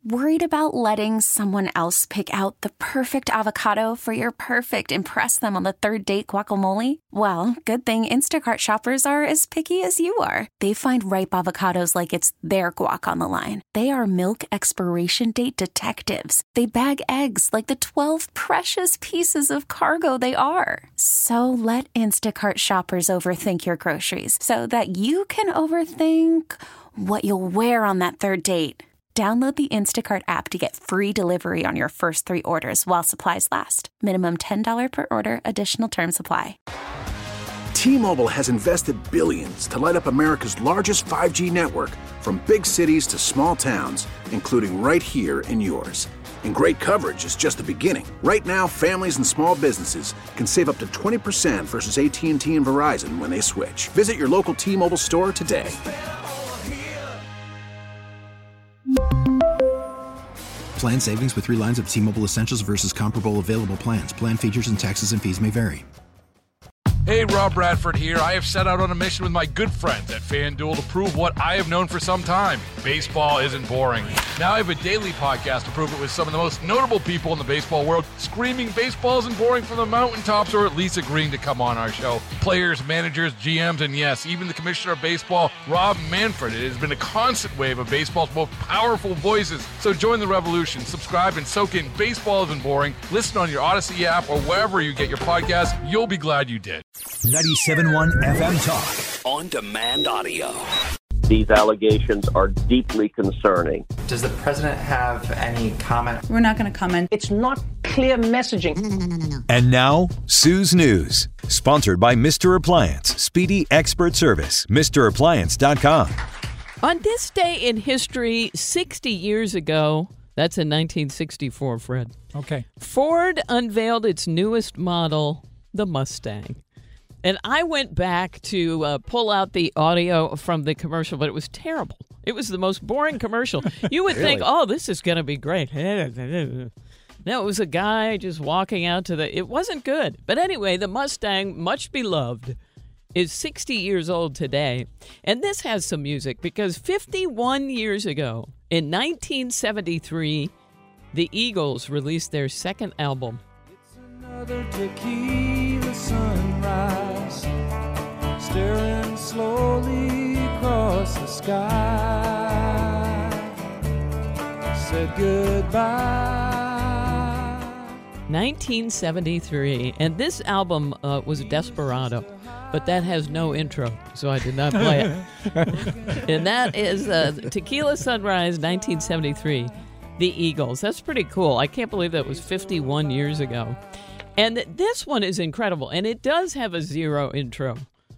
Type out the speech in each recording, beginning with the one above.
Worried about letting someone else pick out the perfect avocado for your perfect impress them on the third date guacamole? Well, good thing Instacart shoppers are as picky as you are. They find ripe avocados like it's their guac on the line. They are milk expiration date detectives. They bag eggs like the 12 precious pieces of cargo they are. So let Instacart shoppers overthink your groceries so that you can overthink what you'll wear on that third date. Download the Instacart app to get free delivery on your first 3 orders while supplies last. Minimum $10 per order. Additional terms apply. T-Mobile has invested billions to light up America's largest 5G network, from big cities to small towns, including right here in yours. And great coverage is just the beginning. Right now, families and small businesses can save up to 20% versus AT&T and Verizon when they switch. Visit your local T-Mobile store today. Plan savings with 3 lines of T-Mobile Essentials versus comparable available plans. Plan features and taxes and fees may vary. Hey, Rob Bradford here. I have set out on a mission with my good friends at FanDuel to prove what I have known for some time. Baseball isn't boring. Now I have a daily podcast to prove it with some of the most notable people in the baseball world, screaming baseball isn't boring from the mountaintops, or at least agreeing to come on our show. Players, managers, GMs, and yes, even the commissioner of baseball, Rob Manfred. It has been a constant wave of baseball's most powerful voices. So join the revolution. Subscribe and soak in Baseball Isn't Boring. Listen on your Odyssey app or wherever you get your podcast. You'll be glad you did. 97.1 FM Talk. On demand audio. These allegations are deeply concerning. Does the president have any comment? We're not going to comment. It's not clear messaging. No. And now, Sue's News. Sponsored by Mr. Appliance. Speedy expert service. MrAppliance.com. On this day in history, 60 years ago, that's in 1964, Fred. Okay. Ford unveiled its newest model, the Mustang. And I went back to pull out the audio from the commercial, but it was terrible. It was the most boring commercial. You would think, oh, this is going to be great. No, it was a guy just walking out to the... It wasn't good. But anyway, the Mustang, much beloved, is 60 years old today. And this has some music because 51 years ago, in 1973, the Eagles released their second album. It's another tequila sunrise, staring slowly across the sky. Said goodbye. 1973, and this album was Desperado, but that has no intro, so I did not play it. And that is Tequila Sunrise, 1973, the Eagles. That's pretty cool. I can't believe that was 51 years ago. And this one is incredible, and it does have a 0 intro.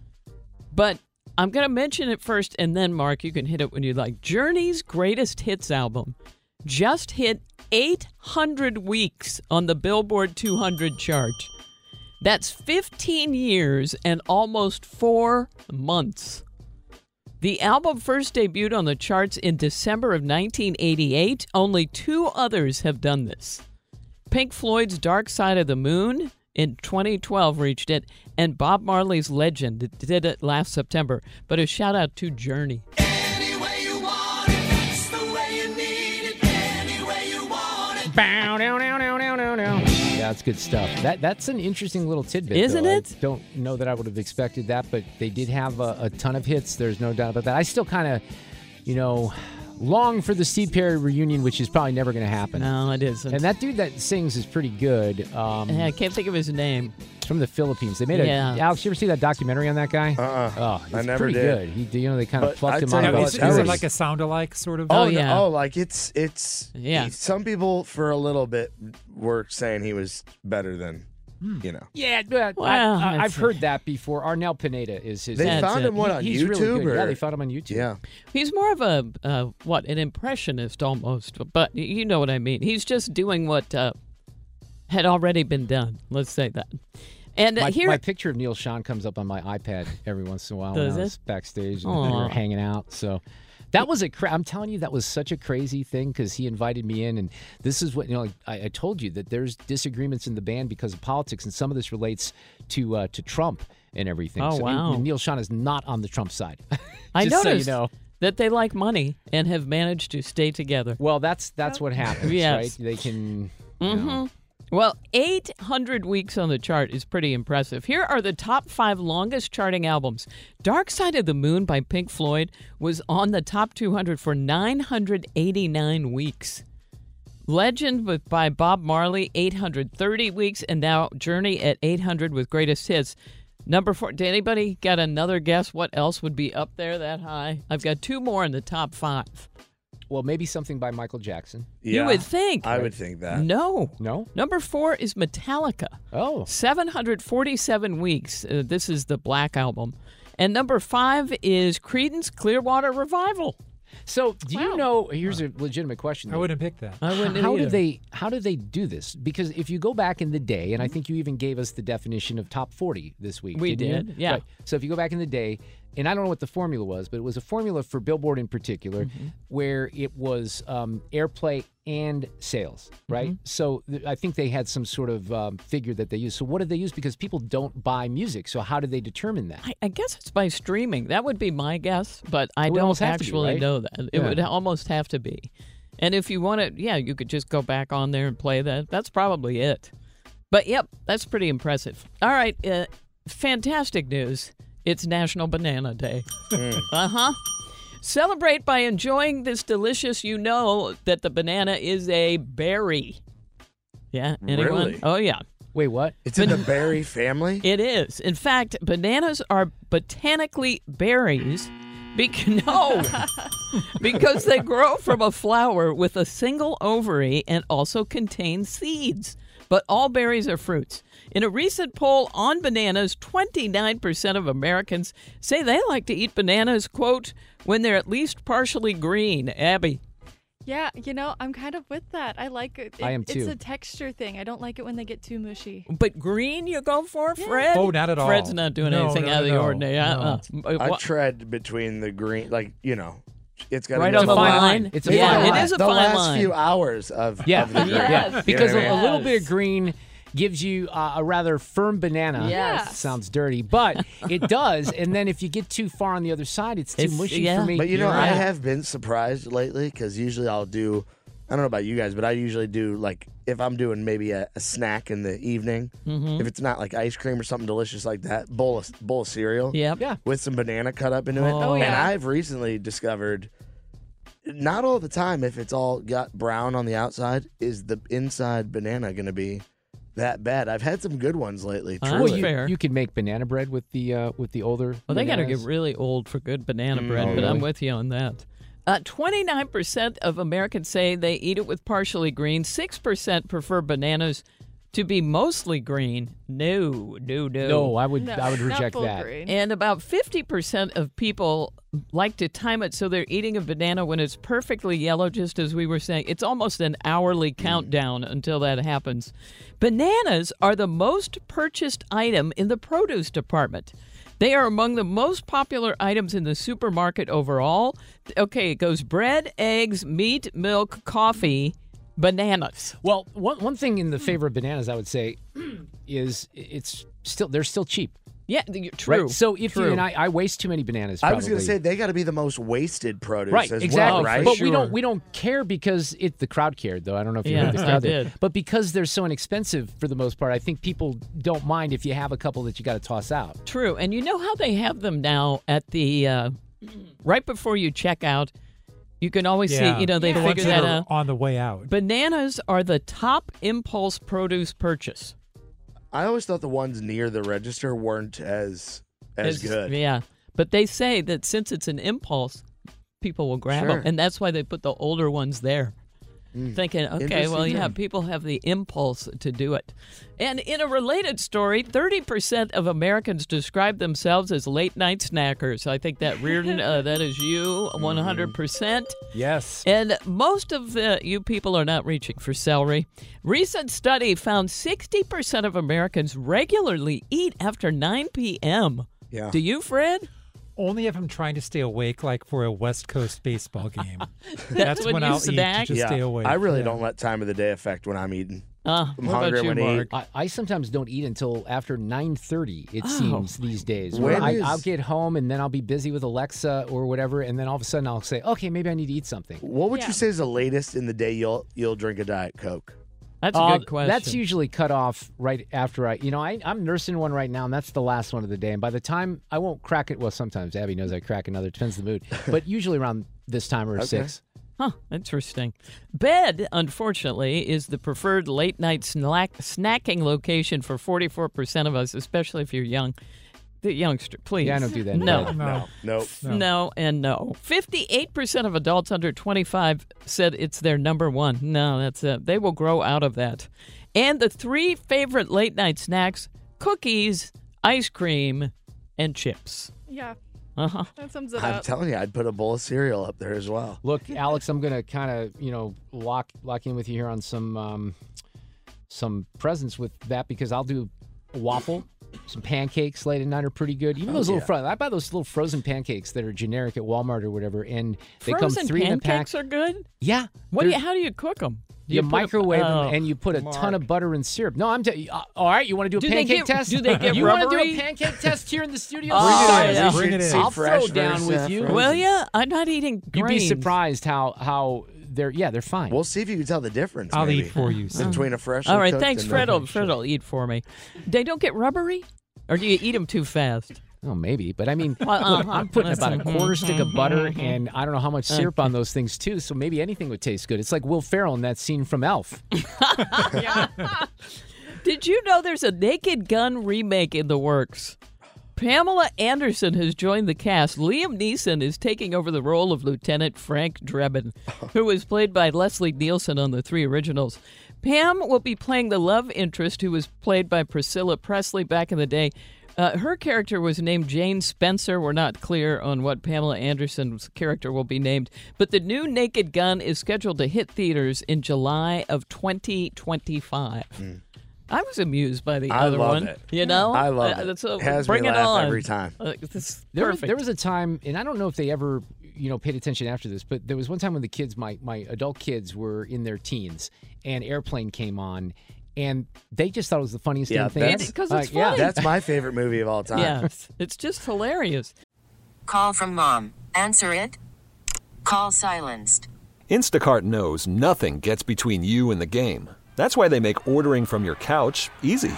But I'm going to mention it first, and then, Mark, you can hit it when you like. Journey's Greatest Hits album just hit 800 weeks on the Billboard 200 chart. That's 15 years and almost 4 months. The album first debuted on the charts in December of 1988. Only 2 others have done this. Pink Floyd's Dark Side of the Moon in 2012 reached it, and Bob Marley's Legend did it last September. But a shout out to Journey. Any way you want it, that's the way you need it. Any way you want it. Bow, down, down, down, down, down, down. Yeah, that's good stuff. That's an interesting little tidbit, isn't though. it? I don't know that I would have expected that, but they did have a ton of hits. There's no doubt about that. I still kind of, long for the Steve Perry reunion, which is probably never going to happen. No, it isn't. And that dude that sings is pretty good. I can't think of his name. It's from the Philippines. They made Alex, you ever see that documentary on that guy? Oh, he's I never pretty did. good. They kind of plucked him out of Is it like a sound-alike sort of? Oh, yeah. Oh, like it's some people for a little bit were saying he was better than, Yeah, but I've heard that before. Arnel Pineda is his. They found him on he's YouTube? Really good. Or? Yeah, they found him on YouTube. Yeah. He's more of an impressionist almost, but you know what I mean. He's just doing what had already been done. Let's say that. And my picture of Neil Sean comes up on my iPad every once in a while when I was backstage and we were hanging out. So that was I'm telling you, that was such a crazy thing because he invited me in, and this is what I told you that there's disagreements in the band because of politics, and some of this relates to Trump and everything. Oh, so wow! Neil Sean is not on the Trump side. I noticed. So you know. that they like money and have managed to stay together. Well, that's what happens, Yes. right? They can. Well, 800 weeks on the chart is pretty impressive. Here are the top 5 longest charting albums. Dark Side of the Moon by Pink Floyd was on the top 200 for 989 weeks. Legend by Bob Marley, 830 weeks, and now Journey at 800 with Greatest Hits. Number 4, did anybody got another guess what else would be up there that high? I've got 2 more in the top 5. Well, maybe something by Michael Jackson. You would think. I would think that. No. No? Number 4 is Metallica. Oh. 747 weeks. This is the Black Album. And number 5 is Creedence Clearwater Revival. So, do you know? Here's a legitimate question. I wouldn't pick that. I wouldn't How either. do they do this? Because if you go back in the day, and I think you even gave us the definition of top 40 this week. We didn't you? did, yeah. Right. So if you go back in the day, and I don't know what the formula was, but it was a formula for Billboard in particular, where it was airplay and sales, right? So I think they had some sort of figure that they used. So what did they use? Because people don't buy music. So how do they determine that? I guess it's by streaming. That would be my guess, but I It would don't almost have to be, actually right? know that. It would almost have to be. And if you want to, you could just go back on there and play that. That's probably it. But, yep, that's pretty impressive. All right, fantastic news. It's National Banana Day. Celebrate by enjoying this delicious, you know that the banana is a berry. Yeah, anyone? Really? Oh, yeah. Wait, what? It's in the berry family? It is. In fact, bananas are botanically berries because they grow from a flower with a single ovary and also contain seeds. But all berries are fruits. In a recent poll on bananas, 29% of Americans say they like to eat bananas, quote, when they're at least partially green. Abby. Yeah, I'm kind of with that. I like it. I am too. It's a texture thing. I don't like it when they get too mushy. But green you go for, Fred? Oh, not at all. Fred's not doing anything out of the ordinary. I tread between the green, it's got right on the fine line. It's a fine line. It is a the fine last line. few hours of the green. Yes. Because You know what I mean? a little bit of green gives you a rather firm banana. Yes. Sounds dirty, but it does. And then if you get too far on the other side, it's too mushy for me. But I have been surprised lately because usually I'll do, I don't know about you guys, but I usually do if I'm doing maybe a snack in the evening, if it's not like ice cream or something delicious like that, bowl of cereal with some banana cut up into it. Oh, yeah. And I've recently discovered not all the time if it's all got brown on the outside, is the inside banana going to be that bad. I've had some good ones lately. Truly. fair. You can make banana bread with the older. Well, they got to get bananas. really old for good banana bread, but really? I'm with you on that. 29% of Americans say they eat it with partially green. 6% prefer bananas to be mostly green. No. No, I would not reject full that. green. And about 50% of people like to time it so they're eating a banana when it's perfectly yellow, just as we were saying. It's almost an hourly countdown until that happens. Bananas are the most purchased item in the produce department. They are among the most popular items in the supermarket overall. Okay, it goes bread, eggs, meat, milk, coffee, bananas. Well, one thing in the favor of bananas, I would say, is they're still cheap. Yeah, true. Right? So if True. you and I waste too many bananas. I was going probably. to say they got to be the most wasted produce Right, as exactly. well, right? But we don't care because the crowd cared, though. I don't know if you heard the crowd did. But because they're so inexpensive for the most part, I think people don't mind if you have a couple that you got to toss out. True. And you know how they have them now at the right before you check out. You can always see, they the figure ones that are out. on the way out. Bananas are the top impulse produce purchase. I always thought the ones near the register weren't as good. Yeah. But they say that since it's an impulse, people will grab them. And that's why they put the older ones there. Thinking, okay, well, yeah, people have the impulse to do it. And in a related story, 30% of Americans describe themselves as late-night snackers. I think that, Reardon, that is you, 100%. Yes. And most of you people are not reaching for celery. Recent study found 60% of Americans regularly eat after 9 p.m. Yeah. Do you, Fred? Only if I'm trying to stay awake, like for a West Coast baseball game. That's when when you I'll snack? eat to just stay awake. I really don't let time of the day affect when I'm eating. I'm what hungry about you, when I eat. Mark? I sometimes don't eat until after 9:30, it seems, these days. When I'll get home, and then I'll be busy with Alexa or whatever, and then all of a sudden I'll say, okay, maybe I need to eat something. What would you say is the latest in the day you'll drink a Diet Coke? That's a good question. That's usually cut off right after I'm nursing one right now, and that's the last one of the day. And by the time, I won't crack it. Well, sometimes Abby knows I crack another. Depends on the mood. But usually around this time or 6. Huh, interesting. Bed, unfortunately, is the preferred late-night snacking location for 44% of us, especially if you're young. The youngster, please. Yeah, I don't do that. No. No and no. 58% of adults under 25 said it's their number one. No, that's it. They will grow out of that. And the 3 favorite late-night snacks, cookies, ice cream, and chips. Yeah. Uh-huh. That sums it I'm up. telling you, I'd put a bowl of cereal up there as well. Look, Alex, I'm going to kind of, lock in with you here on some presents with that, because I'll do a waffle. Some pancakes late at night are pretty good. Even those I buy those little frozen pancakes that are generic at Walmart or whatever, and they frozen come 3 in a pack. Pancakes are good? Yeah. How do you cook them? You microwave them, and you put a ton of butter and syrup. No, all right, you want to do a pancake test? Do they get You rubbery? want to do a pancake test here in the studio? Bring it in. I'll throw down with you. Will ya? I'm not eating grains. You'd be surprised how they're fine. We'll see if you can tell the difference. I'll maybe, eat for you. between a fresh. All right, thanks, Fred. Fred will eat for me. They don't get rubbery, or do you eat them too fast? Oh, maybe. But I mean, I'm putting about a quarter stick of butter and I don't know how much syrup on those things, too. So maybe anything would taste good. It's like Will Ferrell in that scene from Elf. Did you know there's a Naked Gun remake in the works? Pamela Anderson has joined the cast. Liam Neeson is taking over the role of Lieutenant Frank Drebin, who was played by Leslie Nielsen on the 3 originals. Pam will be playing the love interest who was played by Priscilla Presley back in the day. Her character was named Jane Spencer. We're not clear on what Pamela Anderson's character will be named. But the new Naked Gun is scheduled to hit theaters in July of 2025. I was amused by the other one. It. You know? I love it. So has bring me it laugh on. every time. There was a time, and I don't know if they ever paid attention after this, but there was one time when the kids, my adult kids, were in their teens, and Airplane came on, and they just thought it was the funniest damn thing. Because it's funny. That's my favorite movie of all time. Yeah, it's just hilarious. Call from mom. Answer it. Call silenced. Instacart knows nothing gets between you and the game. That's why they make ordering from your couch easy.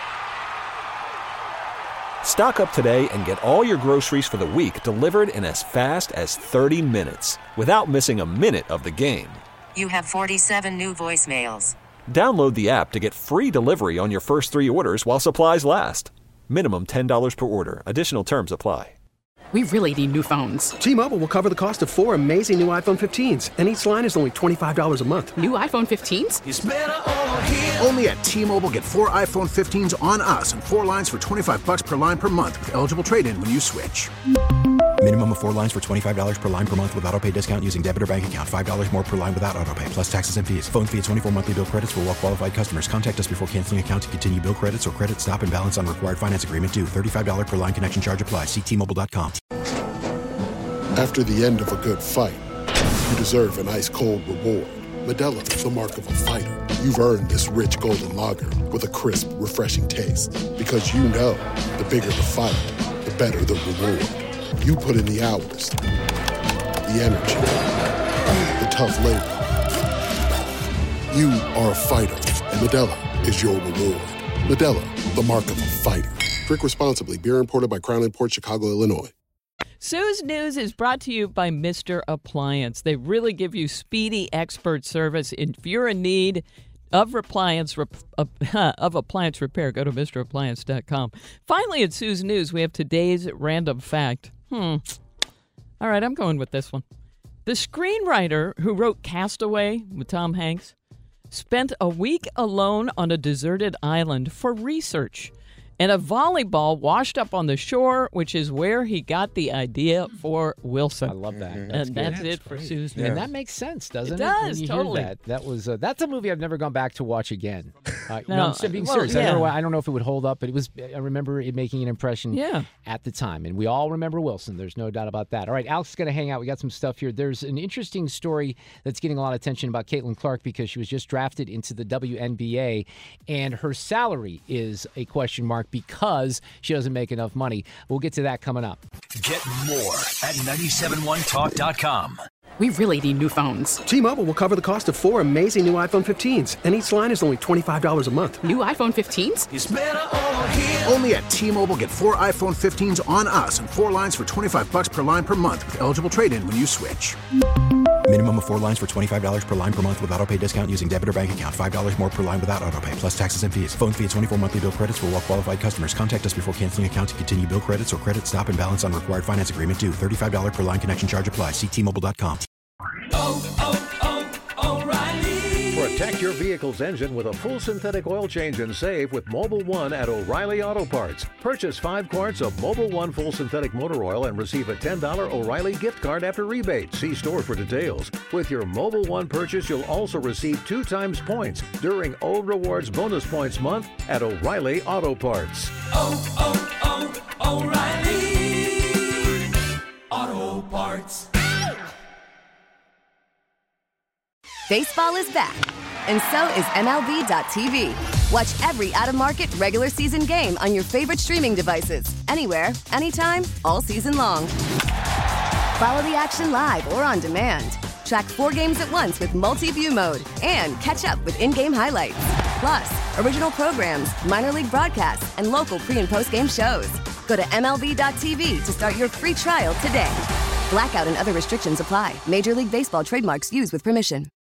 Stock up today and get all your groceries for the week delivered in as fast as 30 minutes without missing a minute of the game. You have 47 new voicemails. Download the app to get free delivery on your first 3 orders while supplies last. Minimum $10 per order. Additional terms apply. We really need new phones. T-Mobile will cover the cost of 4 amazing new iPhone 15s, and each line is only $25 a month. New iPhone 15s? It's better over here. Only at T-Mobile, get 4 iPhone 15s on us and 4 lines for $25 per line per month with eligible trade-in when you switch. Minimum of 4 lines for $25 per line per month with autopay discount using debit or bank account. $5 more per line without autopay, plus taxes and fees. Phone fee at 24 monthly bill credits for well-qualified customers. Contact us before canceling account to continue bill credits or credit stop and balance on required finance agreement due. $35 per line connection charge applies. See T-Mobile.com. After the end of a good fight, you deserve an ice-cold reward. Modelo is the mark of a fighter. You've earned this rich golden lager with a crisp, refreshing taste. Because you know, the bigger the fight, the better the reward. You put in the hours, the energy, the tough labor. You are a fighter, and Modelo is your reward. Modelo, the mark of a fighter. Drink responsibly. Beer imported by Crown Imports, Chicago, Illinois. Sue's News is brought to you by Mr. Appliance. They really give you speedy expert service. If you're in need of appliance repair, go to MrAppliance.com. Finally, at Sue's News, we have today's random fact. All right, I'm going with this one. The screenwriter who wrote Castaway with Tom Hanks spent a week alone on a deserted island for research. and a volleyball washed up on the shore, which is where he got the idea for Wilson. I love that. And that's it for Sue's News. And that makes sense, doesn't it? It does, When you totally. hear that was that's a movie I've never gone back to watch again. No, I'm being well, serious. yeah. I don't know if it would hold up, but I remember it making an impression at the time. And we all remember Wilson. There's no doubt about that. All right, Alex is going to hang out. We got some stuff here. There's an interesting story that's getting a lot of attention about Caitlin Clark because she was just drafted into the WNBA, and her salary is a question mark because she doesn't make enough money. We'll get to that coming up. Get more at 971talk.com. We really need new phones. T-Mobile will cover the cost of 4 amazing new iPhone 15s, and each line is only $25 a month. New iPhone 15s? It's better over here. Only at T-Mobile, get 4 iPhone 15s on us and 4 lines for $25 per line per month with eligible trade-in when you switch. Minimum of 4 lines for $25 per line per month with autopay discount using debit or bank account. $5 more per line without autopay, plus taxes and fees. Phone fee at 24 monthly bill credits for well-qualified customers. Contact us before canceling account to continue bill credits or credit stop and balance on required finance agreement due. $35 per line connection charge applies. See T-Mobile.com. O'Reilly. Protect your vehicle's engine with a full synthetic oil change and save with Mobil 1 at O'Reilly Auto Parts. Purchase 5 quarts of Mobil 1 full synthetic motor oil and receive a $10 O'Reilly gift card after rebate. See store for details. With your Mobil 1 purchase, you'll also receive 2 times points during O Rewards Bonus Points Month at O'Reilly Auto Parts. O'Reilly Auto Parts. Baseball is back, and so is MLB.tv. Watch every out-of-market regular season game on your favorite streaming devices, anywhere, anytime, all season long. Follow the action live or on demand. Track 4 games at once with multi-view mode and catch up with in-game highlights. Plus, original programs, minor league broadcasts, and local pre- and post-game shows. Go to MLB.tv to start your free trial today. Blackout and other restrictions apply. Major League Baseball trademarks used with permission.